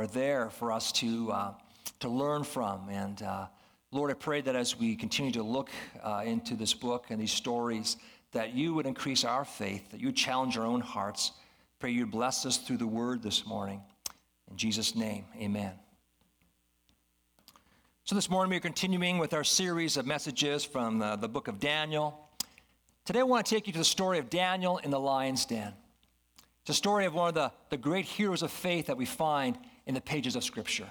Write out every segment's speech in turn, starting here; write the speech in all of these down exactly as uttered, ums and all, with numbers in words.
are there for us to uh, to learn from. And uh, Lord, I pray that as we continue to look uh, into this book and these stories, that you would increase our faith, that you would challenge our own hearts. Pray you'd bless us through the word this morning. In Jesus' name, amen. So this morning we're continuing with our series of messages from the, the book of Daniel. Today I want to take you to the story of Daniel in the lion's den. It's a story of one of the, the great heroes of faith that we find in the pages of Scripture.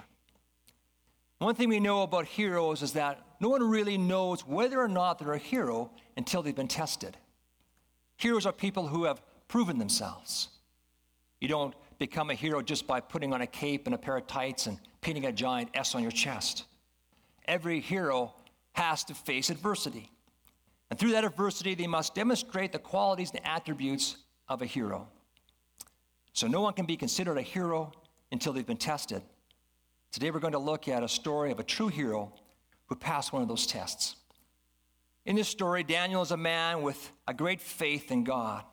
One thing we know about heroes is that no one really knows whether or not they're a hero until they've been tested. Heroes are people who have proven themselves. You don't become a hero just by putting on a cape and a pair of tights and painting a giant S on your chest. Every hero has to face adversity. And through that adversity, they must demonstrate the qualities and attributes of a hero. So no one can be considered a hero until they've been tested. Today we're going to look at a story of a true hero who passed one of those tests. In this story, Daniel is a man with a great faith in God.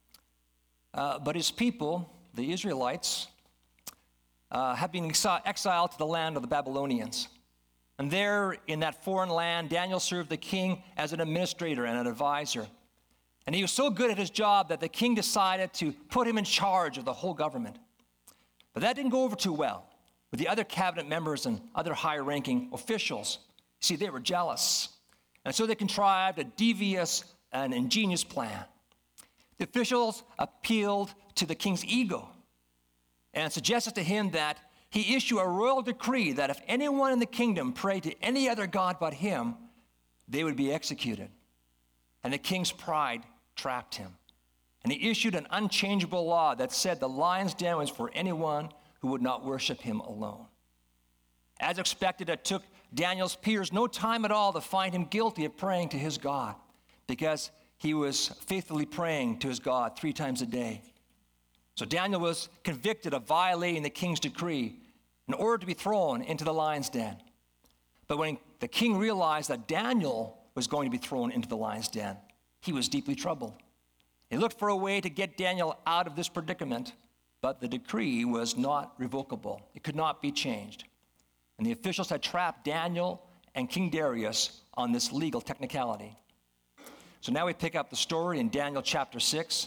Uh, but his people, the Israelites, uh, have been exi- exiled to the land of the Babylonians. And there in that foreign land, Daniel served the king as an administrator and an advisor. And he was so good at his job that the king decided to put him in charge of the whole government. But that didn't go over too well with the other cabinet members and other higher-ranking officials. See, they were jealous. And so they contrived a devious and ingenious plan. The officials appealed to the king's ego and suggested to him that he issue a royal decree that if anyone in the kingdom prayed to any other god but him, they would be executed. And the king's pride trapped him. And he issued an unchangeable law that said the lion's den was for anyone who would not worship him alone. As expected, it took Daniel's peers no time at all to find him guilty of praying to his God, because he was faithfully praying to his God three times a day. So Daniel was convicted of violating the king's decree in order to be thrown into the lion's den. But when the king realized that Daniel was going to be thrown into the lion's den, he was deeply troubled. He looked for a way to get Daniel out of this predicament, but the decree was not revocable. It could not be changed. And the officials had trapped Daniel and King Darius on this legal technicality. So now we pick up the story in Daniel chapter six,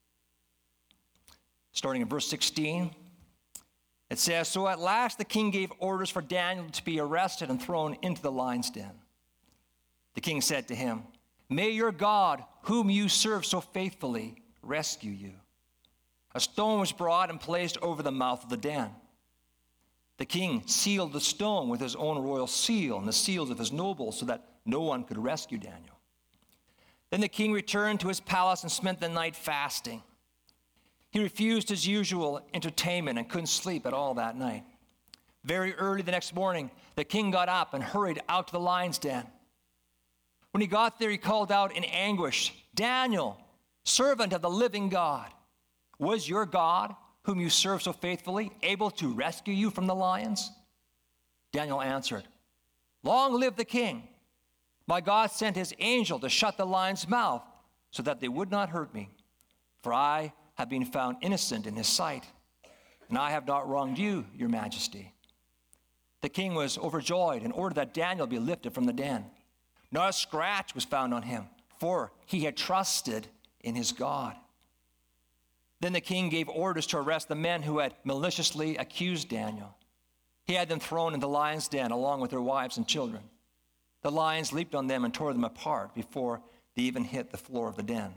starting in verse sixteen. It says, "So at last the king gave orders for Daniel to be arrested and thrown into the lion's den. The king said to him, 'May your God, whom you serve so faithfully, rescue you.' A stone was brought and placed over the mouth of the den. The king sealed the stone with his own royal seal and the seals of his nobles so that no one could rescue Daniel. Then the king returned to his palace and spent the night fasting. He refused his usual entertainment and couldn't sleep at all that night. Very early the next morning, the king got up and hurried out to the lion's den. When he got there, he called out in anguish, 'Daniel, servant of the living God, was your God, whom you serve so faithfully, able to rescue you from the lions?' Daniel answered, 'Long live the king. My God sent his angel to shut the lion's mouth so that they would not hurt me. For I have been found innocent in his sight, and I have not wronged you, your majesty.' The king was overjoyed and ordered that Daniel be lifted from the den. Not a scratch was found on him, for he had trusted in his God. Then the king gave orders to arrest the men who had maliciously accused Daniel. He had them thrown in the lion's den along with their wives and children. The lions leaped on them and tore them apart before they even hit the floor of the den.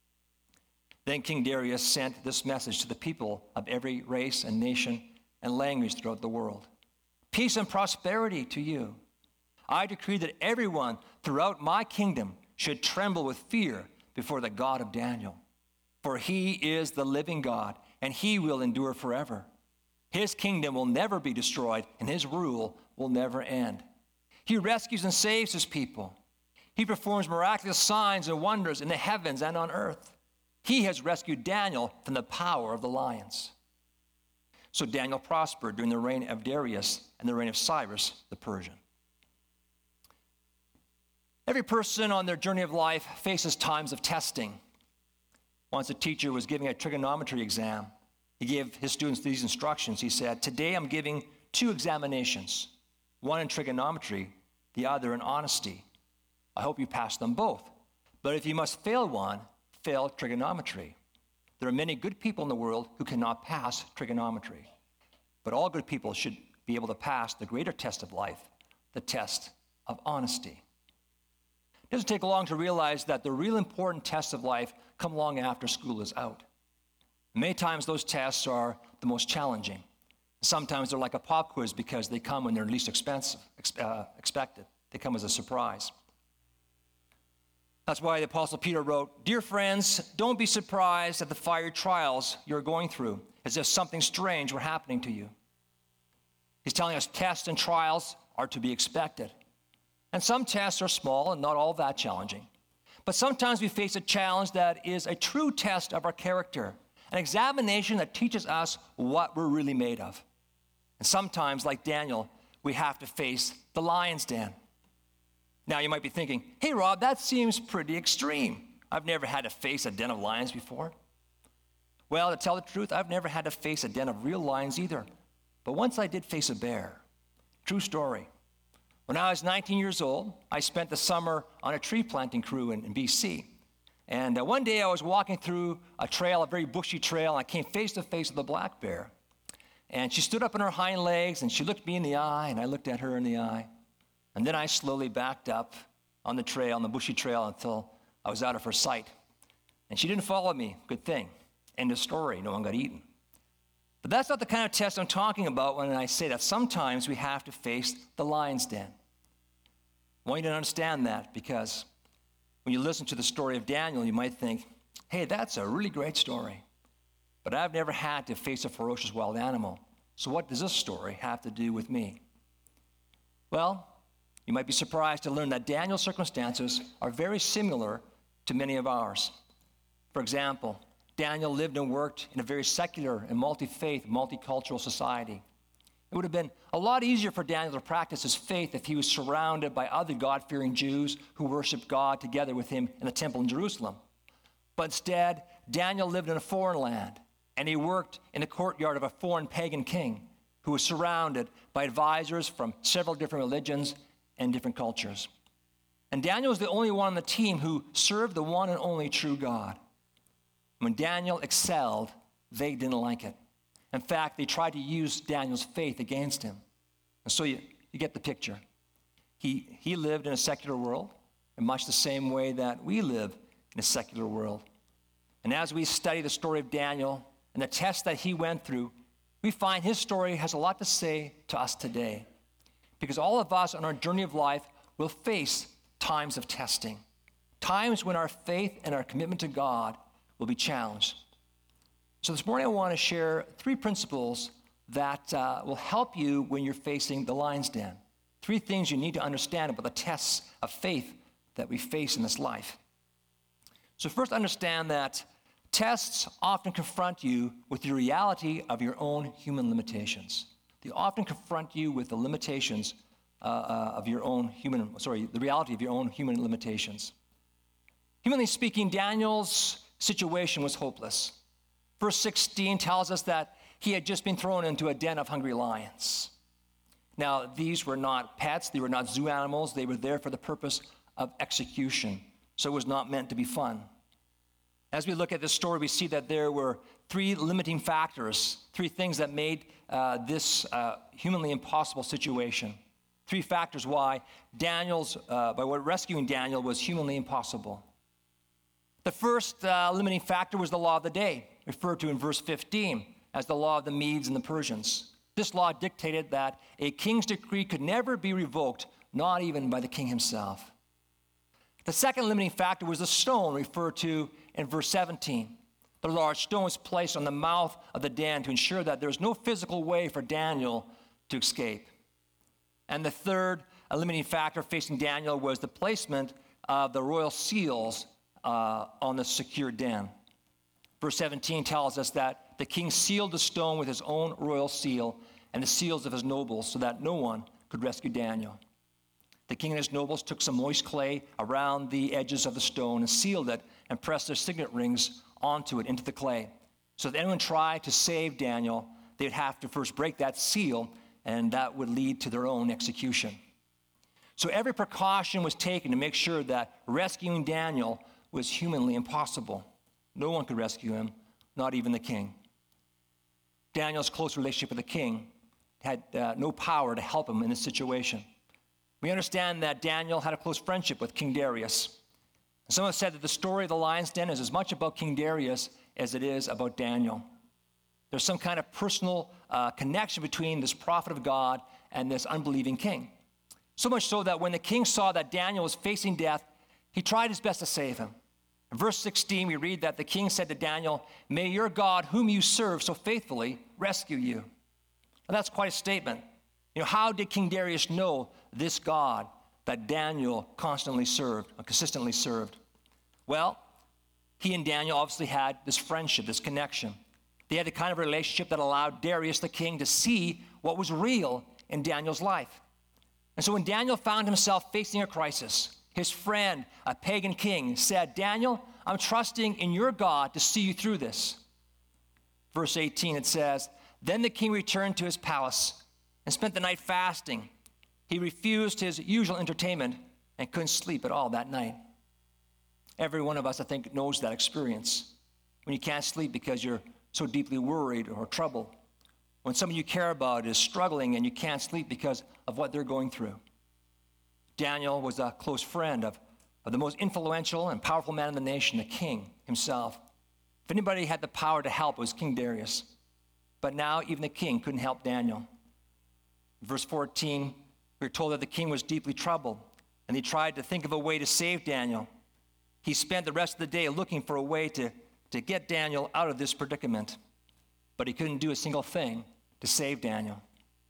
Then King Darius sent this message to the people of every race and nation and language throughout the world. 'Peace and prosperity to you. I decree that everyone throughout my kingdom should tremble with fear before the God of Daniel. For he is the living God, and he will endure forever. His kingdom will never be destroyed, and his rule will never end. He rescues and saves his people. He performs miraculous signs and wonders in the heavens and on earth. He has rescued Daniel from the power of the lions.' So Daniel prospered during the reign of Darius and the reign of Cyrus the Persian." Every person on their journey of life faces times of testing. Once a teacher was giving a trigonometry exam, He gave his students these instructions. He said, today I'm giving two examinations, one in trigonometry, the other in honesty. I hope you pass them both. But if you must fail one, fail trigonometry. There are many good people in the world who cannot pass trigonometry. But all good people should be able to pass the greater test of life, the test of honesty. It doesn't take long to realize that the real important tests of life come long after school is out. Many times those tests are the most challenging. Sometimes they're like a pop quiz because they come when they're least expensive, uh, expected. They come as a surprise. That's why the Apostle Peter wrote, dear friends, don't be surprised at the fiery trials you're going through, as if something strange were happening to you. He's telling us tests and trials are to be expected. And some tests are small and not all that challenging. But sometimes we face a challenge that is a true test of our character, an examination that teaches us what we're really made of. And sometimes, like Daniel, we have to face the lion's den. Now, you might be thinking, hey, Rob, that seems pretty extreme. I've never had to face a den of lions before. Well, to tell the truth, I've never had to face a den of real lions either. But once I did face a bear. True story. When I was nineteen years old, I spent the summer on a tree planting crew in, in B C. And uh, one day I was walking through a trail, a very bushy trail, and I came face to face with a black bear. And she stood up on her hind legs, and she looked me in the eye, and I looked at her in the eye. And then I slowly backed up on the trail, on the bushy trail, until I was out of her sight. And she didn't follow me. Good thing. End of story. No one got eaten. But that's not the kind of test I'm talking about when I say that sometimes we have to face the lion's den. I want you to understand that, because when you listen to the story of Daniel, you might think, hey, that's a really great story. But I've never had to face a ferocious wild animal. So what does this story have to do with me? Well, you might be surprised to learn that Daniel's circumstances are very similar to many of ours. For example, Daniel lived and worked in a very secular and multi-faith, multicultural society. It would have been a lot easier for Daniel to practice his faith if he was surrounded by other God-fearing Jews who worshiped God together with him in the temple in Jerusalem. But instead, Daniel lived in a foreign land, and he worked in the courtyard of a foreign pagan king who was surrounded by advisors from several different religions and different cultures. And Daniel was the only one on the team who served the one and only true God. When Daniel excelled, they didn't like it. In fact, they tried to use Daniel's faith against him. And so you, you get the picture. He, he lived in a secular world in much the same way that we live in a secular world. And as we study the story of Daniel and the tests that he went through, we find his story has a lot to say to us today. Because all of us on our journey of life will face times of testing, times when our faith and our commitment to God will be challenged. So this morning I want to share three principles that uh, will help you when you're facing the lion's den. Three things you need to understand about the tests of faith that we face in this life. So first, understand that tests often confront you with the reality of your own human limitations. They often confront you with the limitations uh, uh, of your own human, sorry, the reality of your own human limitations. Humanly speaking, Daniel's situation was hopeless. Verse sixteen tells us that he had just been thrown into a den of hungry lions. Now, these were not pets, they were not zoo animals, they were there for the purpose of execution. So it was not meant to be fun. As we look at this story, we see that there were three limiting factors, three things that made uh, this uh, humanly impossible situation. Three factors why Daniel's, uh, by what rescuing Daniel was humanly impossible. The first uh, limiting factor was the law of the day, referred to in verse fifteen as the law of the Medes and the Persians. This law dictated that a king's decree could never be revoked, not even by the king himself. The second limiting factor was the stone, referred to in verse seventeen. The large stone was placed on the mouth of the den to ensure that there was no physical way for Daniel to escape. And the third limiting factor facing Daniel was the placement of the royal seals uh, on the secure den. Verse seventeen tells us that the king sealed the stone with his own royal seal and the seals of his nobles so that no one could rescue Daniel. The king and his nobles took some moist clay around the edges of the stone and sealed it and pressed their signet rings onto it, into the clay, So if anyone tried to save Daniel, they'd have to first break that seal, and that would lead to their own execution. So every precaution was taken to make sure that rescuing Daniel was humanly impossible. No one could rescue him, not even the king. Daniel's close relationship with the king had uh, no power to help him in this situation. We understand that Daniel had a close friendship with King Darius. Some have said that the story of the lion's den is as much about King Darius as it is about Daniel. There's some kind of personal uh, connection between this prophet of God and this unbelieving king. So much so that when the king saw that Daniel was facing death, he tried his best to save him. In verse sixteen, we read that the king said to Daniel, "May your God, whom you serve so faithfully, rescue you." Now, that's quite a statement. You know, how did King Darius know this God that Daniel constantly served, or consistently served? Well, he and Daniel obviously had this friendship, this connection. They had the kind of relationship that allowed Darius the king to see what was real in Daniel's life. And so when Daniel found himself facing a crisis, his friend, a pagan king, said, "Daniel, I'm trusting in your God to see you through this." Verse eighteen, it says, "Then the king returned to his palace and spent the night fasting. He refused his usual entertainment and couldn't sleep at all that night." Every one of us, I think, knows that experience. When you can't sleep because you're so deeply worried or troubled. When someone you care about is struggling and you can't sleep because of what they're going through. Daniel was a close friend of, of the most influential and powerful man in the nation, the king himself. If anybody had the power to help, it was King Darius. But now even the king couldn't help Daniel. In verse fourteen, we're told that the king was deeply troubled, and he tried to think of a way to save Daniel. He spent the rest of the day looking for a way to, to get Daniel out of this predicament, but he couldn't do a single thing to save Daniel.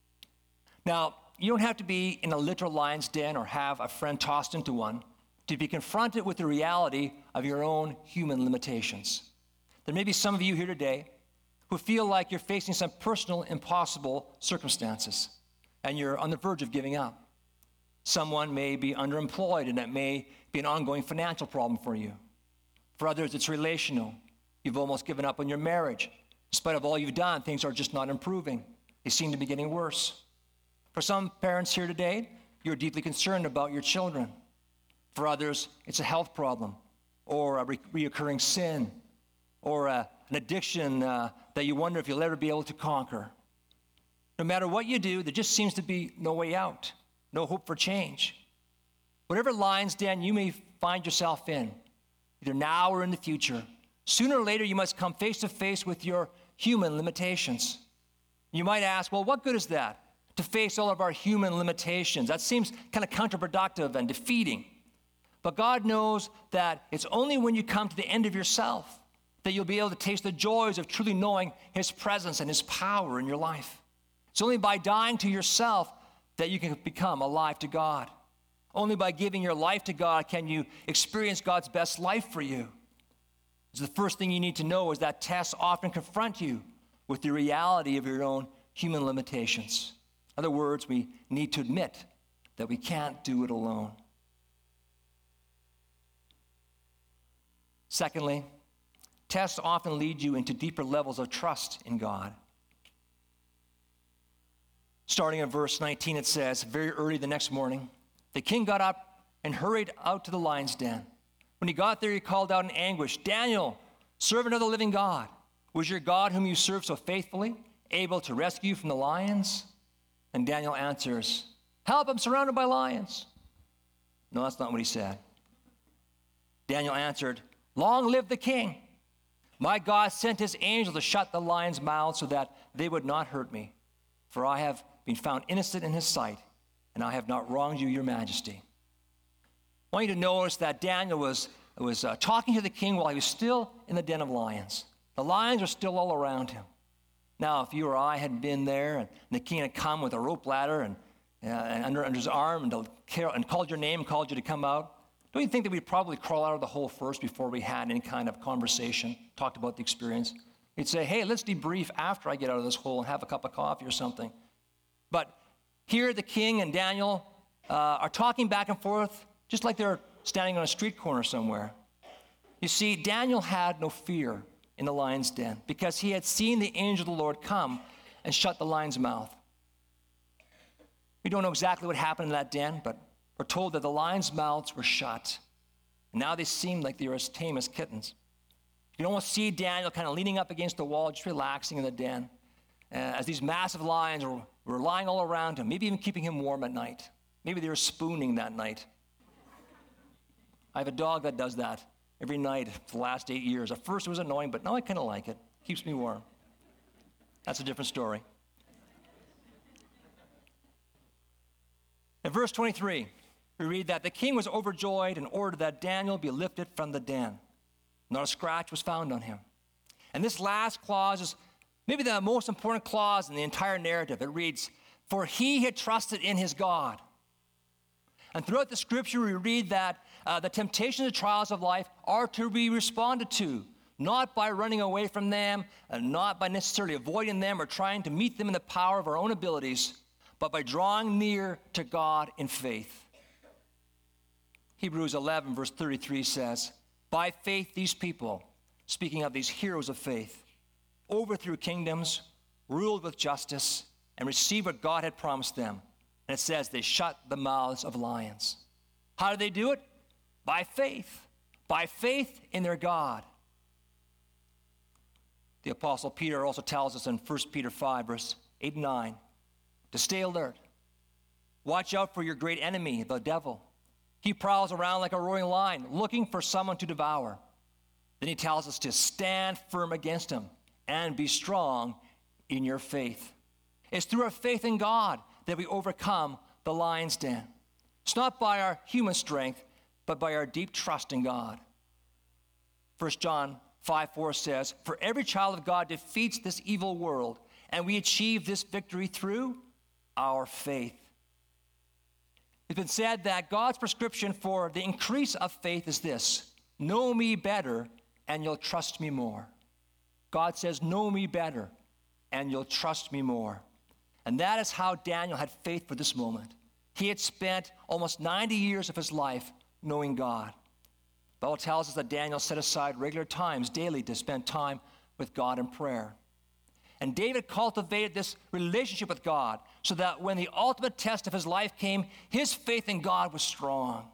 Now, you don't have to be in a literal lion's den or have a friend tossed into one to be confronted with the reality of your own human limitations. There may be some of you here today who feel like you're facing some personal, impossible circumstances, and you're on the verge of giving up. Someone may be underemployed, and that may be an ongoing financial problem for you. For others, it's relational. You've almost given up on your marriage. In spite of all you've done, things are just not improving. They seem to be getting worse. For some parents here today, you're deeply concerned about your children. For others, it's a health problem, or a re- reoccurring sin, or a, an addiction uh, that you wonder if you'll ever be able to conquer. No matter what you do, there just seems to be no way out, no hope for change. Whatever lion's den you may find yourself in, either now or in the future, sooner or later you must come face to face with your human limitations. You might ask, well, what good is that, to face all of our human limitations? That seems kind of counterproductive and defeating. But God knows that it's only when you come to the end of yourself that you'll be able to taste the joys of truly knowing his presence and his power in your life. It's only by dying to yourself that you can become alive to God. Only by giving your life to God can you experience God's best life for you. So the first thing you need to know is that tests often confront you with the reality of your own human limitations. In other words, we need to admit that we can't do it alone. Secondly, tests often lead you into deeper levels of trust in God. Starting in verse nineteen, it says, very early the next morning, the king got up and hurried out to the lion's den. When he got there, he called out in anguish, "Daniel, servant of the living God, was your God whom you serve so faithfully able to rescue you from the lions?" And Daniel answers, "Help, I'm surrounded by lions." No, that's not what he said. Daniel answered, "Long live the king. My God sent his angel to shut the lions' mouths so that they would not hurt me. For I have been found innocent in his sight, and I have not wronged you, your majesty." I want you to notice that Daniel was, was uh, talking to the king while he was still in the den of lions. The lions are still all around him. Now, if you or I had been there and the king had come with a rope ladder and, uh, and under, under his arm and, to, and called your name, called you to come out, don't you think that we'd probably crawl out of the hole first before we had any kind of conversation, talked about the experience? He'd say, "Hey, let's debrief after I get out of this hole and have a cup of coffee or something." But here the king and Daniel uh, are talking back and forth just like they're standing on a street corner somewhere. You see, Daniel had no fear in the lion's den, because he had seen the angel of the Lord come and shut the lion's mouth. We don't know exactly what happened in that den, but we're told that the lions' mouths were shut. And now they seem like they are as tame as kittens. You can almost see Daniel kind of leaning up against the wall, just relaxing in the den, uh, as these massive lions were, were lying all around him, maybe even keeping him warm at night. Maybe they were spooning that night. I have a dog that does that every night for the last eight years. At first it was annoying, but now I kind of like it. Keeps me warm. That's a different story. In verse twenty-three, we read that the king was overjoyed and ordered that Daniel be lifted from the den. Not a scratch was found on him. And this last clause is maybe the most important clause in the entire narrative. It reads, "For he had trusted in his God." And throughout the scripture, we read that uh, the temptations and trials of life are to be responded to, not by running away from them, and not by necessarily avoiding them or trying to meet them in the power of our own abilities, but by drawing near to God in faith. Hebrews eleven, verse thirty-three says, "By faith these people," speaking of these heroes of faith, "overthrew kingdoms, ruled with justice, and received what God had promised them." And it says they shut the mouths of lions. How did they do it? By faith. By faith in their God. The Apostle Peter also tells us in First Peter five, verse eight and nine, to stay alert. Watch out for your great enemy, the devil. He prowls around like a roaring lion, looking for someone to devour. Then he tells us to stand firm against him and be strong in your faith. It's through our faith in God that we overcome the lion's den. It's not by our human strength, but by our deep trust in God. First John five four says, "For every child of God defeats this evil world, and we achieve this victory through our faith." It's been said that God's prescription for the increase of faith is this: know me better, and you'll trust me more. God says, know me better, and you'll trust me more. And that is how Daniel had faith for this moment. He had spent almost ninety years of his life knowing God. The Bible tells us that Daniel set aside regular times daily to spend time with God in prayer. And David cultivated this relationship with God so that when the ultimate test of his life came, his faith in God was strong.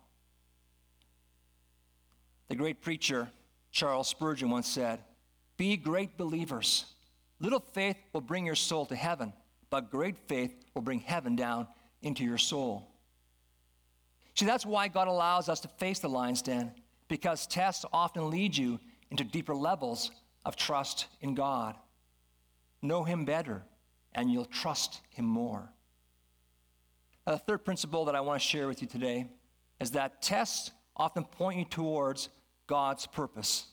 The great preacher Charles Spurgeon once said, "Be great believers. Little faith will bring your soul to heaven, but great faith will bring heaven down into your soul." See, that's why God allows us to face the lion's den, because tests often lead you into deeper levels of trust in God. Know him better, and you'll trust him more. Now, the third principle that I want to share with you today is that tests often point you towards God's purpose.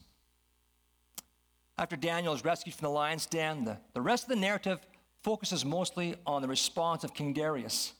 After Daniel is rescued from the lion's den, the, the rest of the narrative focuses mostly on the response of King Darius.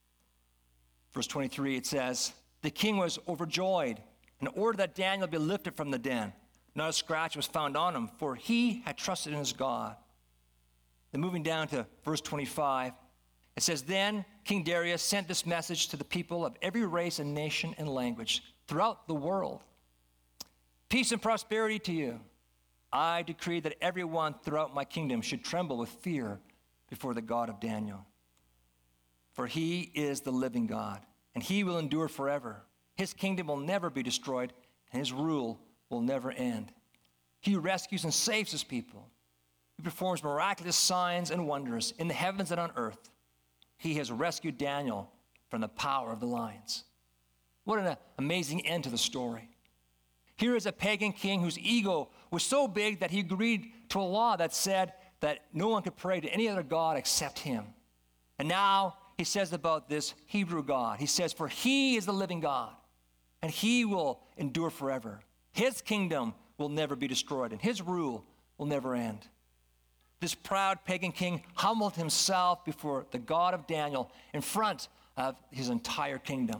Verse twenty-three, it says, "The king was overjoyed and ordered that Daniel be lifted from the den. Not a scratch was found on him, for he had trusted in his God." Then moving down to verse twenty-five, it says, "Then King Darius sent this message to the people of every race and nation and language throughout the world. Peace and prosperity to you. I decree that everyone throughout my kingdom should tremble with fear before the God of Daniel. For he is the living God, and he will endure forever. His kingdom will never be destroyed, and his rule will never end. He rescues and saves his people. He performs miraculous signs and wonders in the heavens and on earth. He has rescued Daniel from the power of the lions." What an amazing end to the story. Here is a pagan king whose ego was so big that he agreed to a law that said that no one could pray to any other god except him. And now he says about this Hebrew God, he says, "For he is the living God, and he will endure forever. His kingdom will never be destroyed, and his rule will never end." This proud pagan king humbled himself before the God of Daniel in front of his entire kingdom.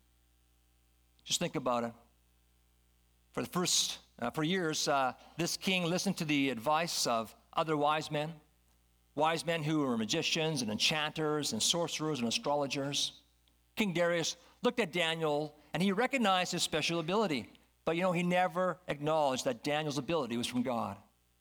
Just think about it. For the first, uh, for years, uh, this king listened to the advice of other wise men, wise men who were magicians and enchanters and sorcerers and astrologers. King Darius looked at Daniel and he recognized his special ability, but you know, he never acknowledged that Daniel's ability was from God.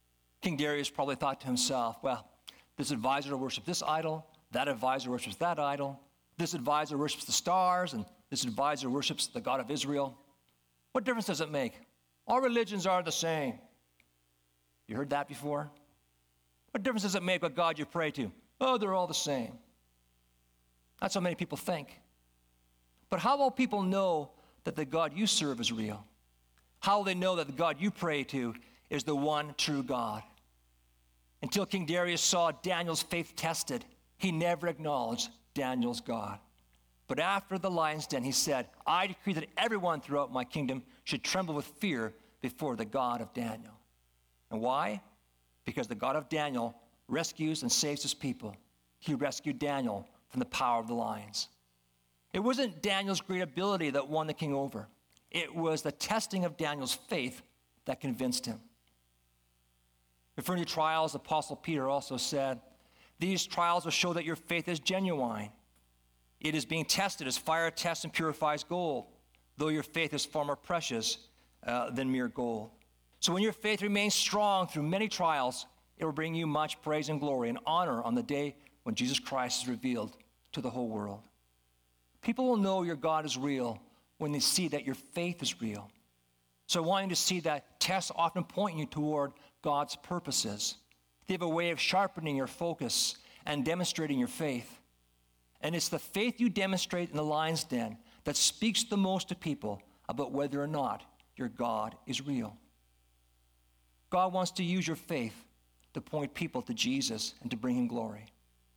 King Darius probably thought to himself, well, this advisor worships this idol, that advisor worships that idol, this advisor worships the stars, and this advisor worships the God of Israel. What difference does it make? All religions are the same. You heard that before? What difference does it make what God you pray to? Oh, they're all the same. That's how many people think. But how will people know that the God you serve is real? How will they know that the God you pray to is the one true God? Until King Darius saw Daniel's faith tested, he never acknowledged Daniel's God. But after the lion's den, he said, I decree that everyone throughout my kingdom should tremble with fear before the God of Daniel. And why? Because the God of Daniel rescues and saves his people. He rescued Daniel from the power of the lions. It wasn't Daniel's great ability that won the king over. It was the testing of Daniel's faith that convinced him. Referring to trials, Apostle Peter also said, these trials will show that your faith is genuine. It is being tested as fire tests and purifies gold, though your faith is far more precious uh, than mere gold. So when your faith remains strong through many trials, it will bring you much praise and glory and honor on the day when Jesus Christ is revealed to the whole world. People will know your God is real when they see that your faith is real. So I want you to see that tests often point you toward God's purposes. They have a way of sharpening your focus and demonstrating your faith. And it's the faith you demonstrate in the lion's den that speaks the most to people about whether or not your God is real. God wants to use your faith to point people to Jesus and to bring him glory.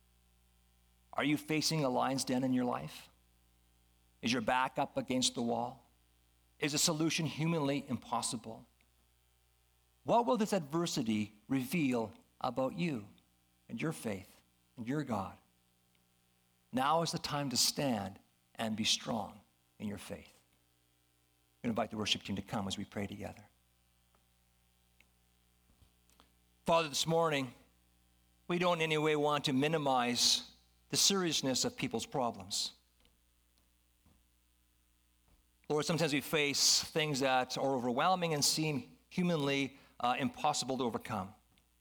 Are you facing a lion's den in your life? Is your back up against the wall? Is a solution humanly impossible? What will this adversity reveal about you and your faith and your God? Now is the time to stand and be strong in your faith. I'm going to invite the worship team to come as we pray together. Father, this morning, we don't in any way want to minimize the seriousness of people's problems. Lord, sometimes we face things that are overwhelming and seem humanly uh, impossible to overcome.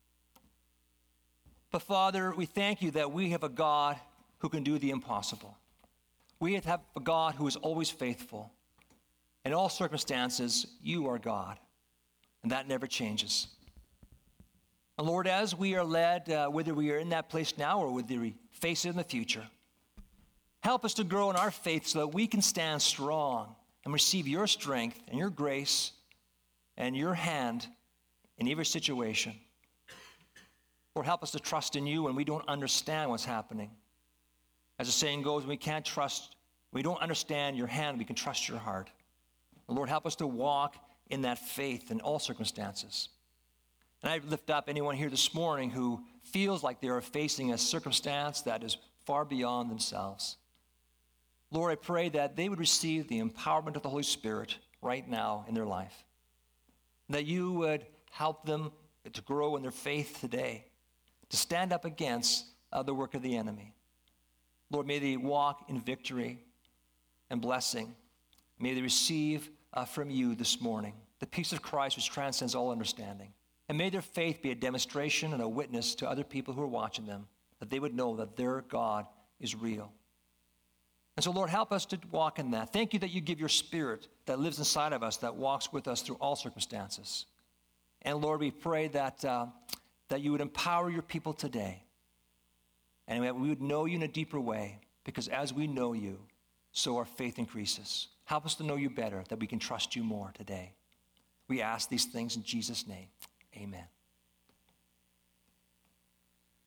But Father, we thank you that we have a God who can do the impossible. We have a God who is always faithful. In all circumstances, you are God, and that never changes. And Lord, as we are led, uh, whether we are in that place now or whether we face it in the future, help us to grow in our faith so that we can stand strong and receive your strength and your grace and your hand in every situation. Lord, help us to trust in you when we don't understand what's happening. As the saying goes, we can't trust, we don't understand your hand, we can trust your heart. And Lord, help us to walk in that faith in all circumstances. And I lift up anyone here this morning who feels like they are facing a circumstance that is far beyond themselves. Lord, I pray that they would receive the empowerment of the Holy Spirit right now in their life. That you would help them to grow in their faith today, to stand up against uh, the work of the enemy. Lord, may they walk in victory and blessing. May they receive uh, from you this morning the peace of Christ which transcends all understanding. And may their faith be a demonstration and a witness to other people who are watching them, that they would know that their God is real. And so, Lord, help us to walk in that. Thank you that you give your Spirit that lives inside of us, that walks with us through all circumstances. And, Lord, we pray that, uh, that you would empower your people today, and that we would know you in a deeper way, because as we know you, so our faith increases. Help us to know you better, that we can trust you more today. We ask these things in Jesus' name. Amen.